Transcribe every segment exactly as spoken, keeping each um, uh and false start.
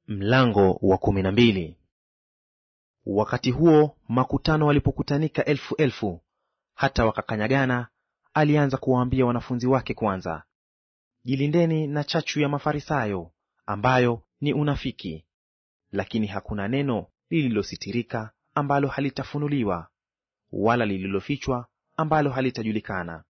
Mlango wa kumi na mbili. Wakati huo makutano walipokutanika elfu elfu hata wakakanyagana, alianza kuwaambia wanafunzi wake kwanza, jilindeni na chachu ya Mafarisayo, ambayo ni unafiki. Lakini hakuna neno lililositirika ambalo halitafunuliwa, wala lililofichwa ambalo halitajulikana.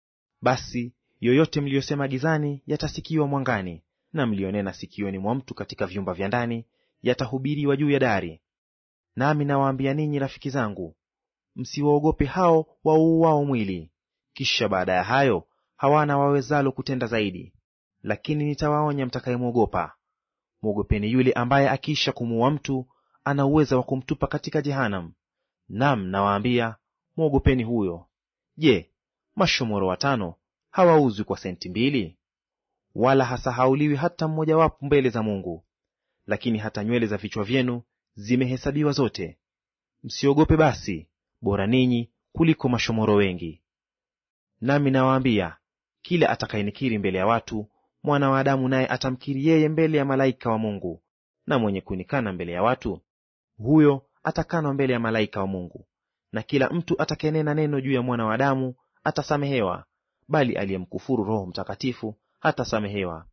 Basi yoyote mliyosema gizani yatasikiwa mwangani, na mlionena sikioni mwa mtu katika vyumba vya ndani yatahubiriwa juu ya dari. Nami nawaambia ninyi rafiki zangu, msiwaogope hao wauuao mwili, kisha baada ya hayo hawana wawezalo kutenda zaidi. Lakini nitawaonya mtakayemwogopa. Mwogopeni yule ambaye akiisha kumuua mtu ana uweza wa kumtupa katika Jehanamu. Naam, nawaambia, mwogopeni huyo. Je, mashomoro watano hawauzwi kwa senti mbili? Wala hasahauliwi hata mmojawapo mbele za Mungu. Lakini hata nywele za vichwa vyenu zimehesabiwa zote. Msiogope basi, bora ninyi kuliko mashomoro wengi. Nami nawaambia, kila atakayenikiri mbele ya watu, Mwana wa Adamu naye atamkiri yeye mbele ya malaika wa Mungu. Na mwenye kunikana mbele ya watu, huyo atakanwa mbele ya malaika wa Mungu. Na kila mtu atakayenena neno juu ya Mwana wa Adamu atasamehewa, bali aliyemkufuru Roho Mtakatifu hatasamehewa.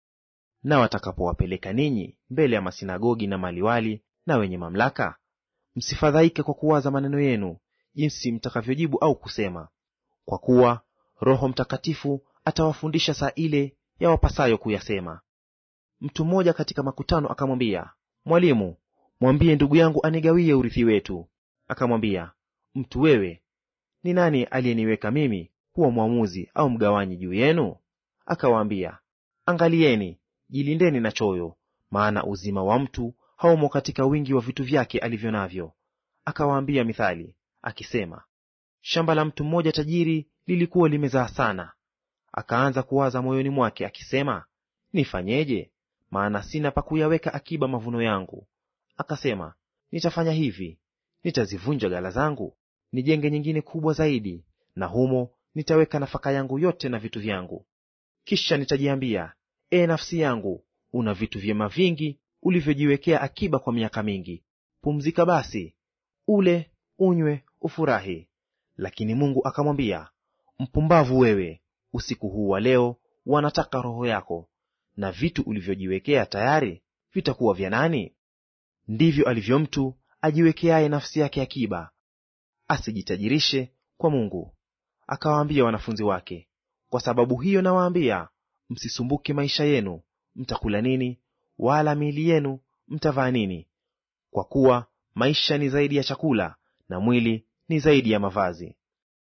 Na watakapowapeleka ninyi mbele ya masinagogi na maliwali na wenye mamlaka, msifadhaike kwa kuwaza maneno yenu, jinsi mtakavyojibu au kusema, kwa kuwa Roho Mtakatifu atawafundisha saa ile ya wapasayo kuyasema. Mtu mmoja katika makutano akamwambia, Mwalimu, mwambie ndugu yangu anigawie urithi wetu. Akamwambia, mtu wewe, ni nani aliyeniweka mimi kuwa mwamuzi au mgawanyi juu yenu? Akawaambia, angalieni, jilindeni na choyo, maana uzima wa mtu haumo katika wingi wa vitu vyake alivyo navyo. Akawaambia mithali akisema, shamba la mtu mmoja tajiri lilikuwa limezaa sana. Akaanza kuwaza moyoni mwake akisema, nifanyeje? Maana sina pa kuyaweka akiba mavuno yangu. Akasema, nitafanya hivi, nitazivunja ghala zangu, nijenge nyingine kubwa zaidi, na humo nitaweka nafaka yangu yote na vitu vyangu. Kisha nitajiambia, e nafsi yangu, una vitu vyema vingi ulivyojiwekea akiba kwa miaka mingi. Pumzika basi, ule, unywe, ufurahi. Lakini Mungu akamwambia, mpumbavu wewe, usiku huu wa leo wanataka roho yako, na vitu ulivyojiwekea tayari vitakuwa vya nani? Ndivyo alivyo mtu ajiwekeaye nafsi yake akiba, asijitajirishe kwa Mungu. Akawaambia wanafunzi wake, kwa sababu hiyo nawaambia, msisumbuke maisha yenu, mtakula nini, wala miili yenu mtavaa nini. Kwa kuwa maisha ni zaidi ya chakula, na mwili ni zaidi ya mavazi.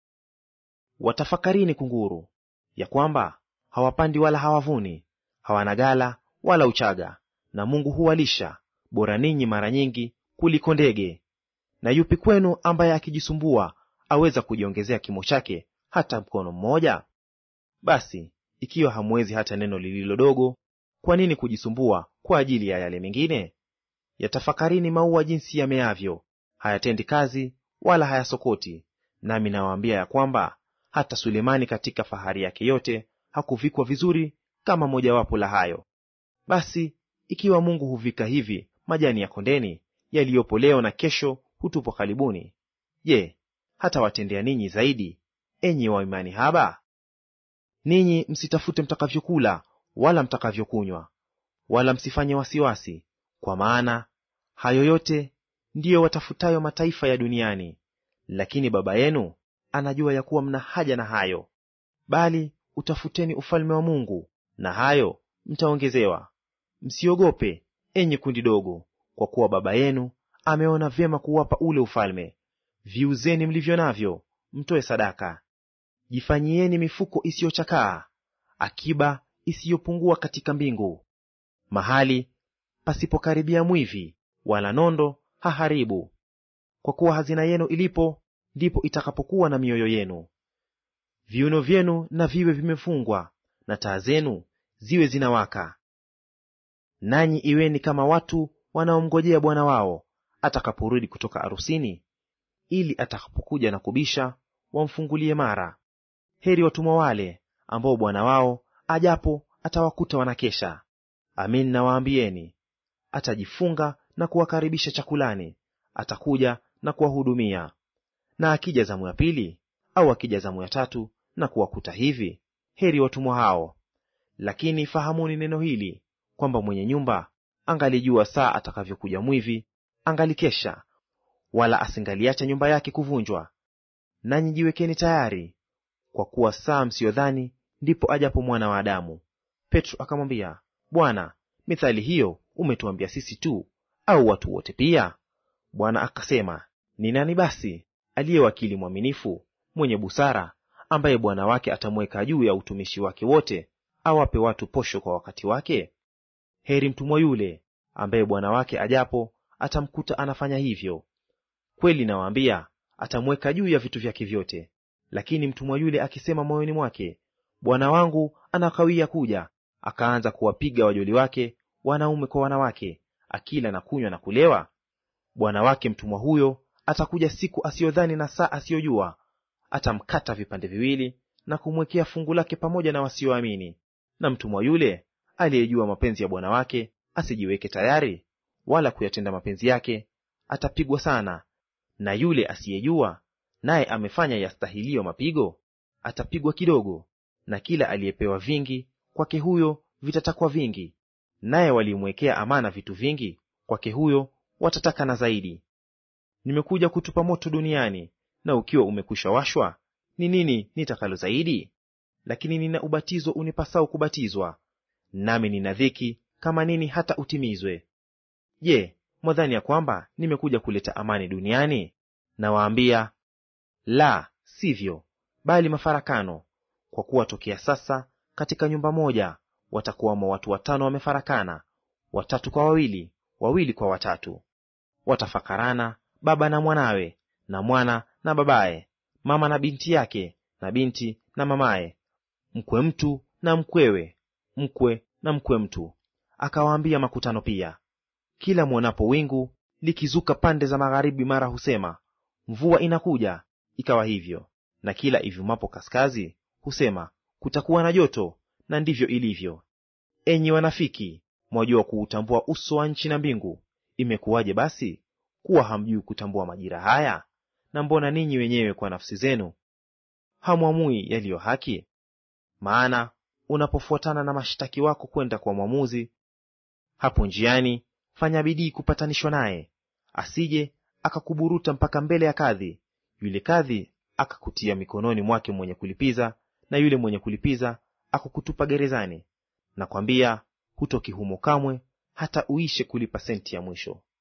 Watafakarini kunguru, ya kwamba hawapandi wala hawavuni, hawana ghala wala uchaga, na Mungu huwalisha. Bora ninyi mara nyingi kuliko ndege. Na yupi kwenu ambaye akijisumbua aweza kujiongezea kimo chake hata mkono mmoja? Basi ikiwa hamwezi hata neno lililo dogo, kwa nini kujisumbua kwa ajili ya yale mengine? Yatafakarini maua jinsi yameavyo, hayatendi kazi wala hayasokoti. Nami nawaambia ya kwamba hata Sulemani katika fahari yake yote hakuvikwa vizuri kama mojawapo la hayo. Basi ikiwa Mungu huvika hivi majani ya kondeni, yaliyopo leo na kesho hutupwa karibuni, je, hata watendea ninyi zaidi, enyi wa imani haba? Ninyi msitafute mtakavyokula wala mtakavyokunywa, wala msifanye wasiwasi, kwa maana hayo yote ndiyo watafutayo mataifa ya duniani. Lakini Baba yenu anajua ya kuwa mna haja na hayo. Bali utafuteni ufalme wa Mungu, na hayo mtaongezewa. Msiogope, enyi kundi dogo, kwa kuwa Baba yenu ameona vyema kuwapa ule ufalme. Viuzeni mlivyo navyo, mtoe sadaka. Jifanyieni mifuko isiyochakaa, akiba isiyopungua katika mbingu, mahali pasipokaribia mwivi wala nondo haharibu. Kwa kuwa hazina yenu ilipo, ndipo itakapokuwa na mioyo yenu. Viuno vyenu na viwe vimefungwa, na taa zenu ziwe zinawaka. Nanyi iweni kama watu wanaomngojea bwana wao atakaporudi kutoka arusini, ili atakapokuja na kubisha wamfungulie mara. Heri watumwa wale ambao bwana wao ajapo atawakuta wanakesha. Amin nawaambieni, atajifunga na kuwakaribisha chakulani, atakuja na kuwahudumia. Na akija zamu ya pili au akija zamu ya tatu na kuwakuta hivi, heri watumwa hao. Lakini fahamuni neno hili, kwamba mwenye nyumba angalijua saa atakavyokuja mwivi, angalikesha, wala asingaliacha nyumba yake kuvunjwa. Nanyi jiwekeni tayari, kwa kuwa saa msiyodhani ndipo ajapo Mwana wa Adamu. Petro akamwambia, Bwana, mithali hiyo umetuambia sisi tu, au watu wote pia? Bwana akasema, ni nani basi aliye wakili mwaminifu mwenye busara, ambaye bwana wake atamweka juu ya utumishi wake wote, awape watu posho kwa wakati wake? Heri mtumwa yule ambaye bwana wake ajapo atamkuta anafanya hivyo. Kweli nawaambia, atamweka juu ya vitu vyake vyote. Lakini mtumwa yule akisema moyoni mwake, bwana wangu anakawia kuja, akaanza kuwapiga wajoli wake wanaume kwa wanawake, akila na kunywa na kulewa, bwana wake mtumwa huyo atakuja siku asiyodhani na saa asiyojua, atamkata vipande viwili na kumwekea fungu lake pamoja na wasioamini. Na mtumwa yule aliyejua mapenzi ya bwana wake asijiweke tayari, wala kuyatenda mapenzi yake, atapigwa sana. Na yule asiyejua, naye amefanya yastahilio mapigo, atapigwa kidogo. Na kila aliyepewa vingi, kwake huyo vitatakwa vingi, naye walimwekea amana vitu vingi, kwake huyo watataka na zaidi. Nimekuja kutupa moto duniani, na ukiwa umekwisha washwa, ni nini nitakalo zaidi? Lakini nina ubatizo unipasao kubatizwa, nami nina dhiki kama nini hata utimizwe. Je, mwadhani ya kwamba nimekuja kuleta amani duniani? Nawaambia, la, sivyo, bali mafarakano. Kwa kuwa tokea sasa katika nyumba moja watakuwamo watu watano wamefarakana, watatu kwa wawili, wawili kwa watatu. Watafakarana baba na mwanawe, na mwana na babaye, mama na binti yake, na binti na mamaye, mkwe mtu na mkwewe, mkwe na mkwe mtu. Akawaambia makutano pia, kila mwonapo wingu likizuka pande za magharibi, mara husema, mvua inakuja, ikawa hivyo. Na kila ivumapo kaskazi husema, kutakuwa na joto, na ndivyo ilivyo. Enyi wanafiki, mwajua kuutambua uso wa nchi na mbingu. Imekuwaje basi kuwa hamjui kutambua majira haya? Na mbona ninyi wenyewe kwa nafsi zenu hamwamui yaliyo haki? Maana unapofuatana na mashtaki wako kwenda kwa mwamuzi, hapo njiani fanya bidii kupatanishwa naye, asije akakuburuta mpaka mbele ya kadhi, yule kadhi akakutia mikononi mwake mwenye kulipiza, na yule mwenye kulipiza akakutupa gerezani. Nakwambia, hutoki humo kamwe, hata uishe kulipa senti ya mwisho.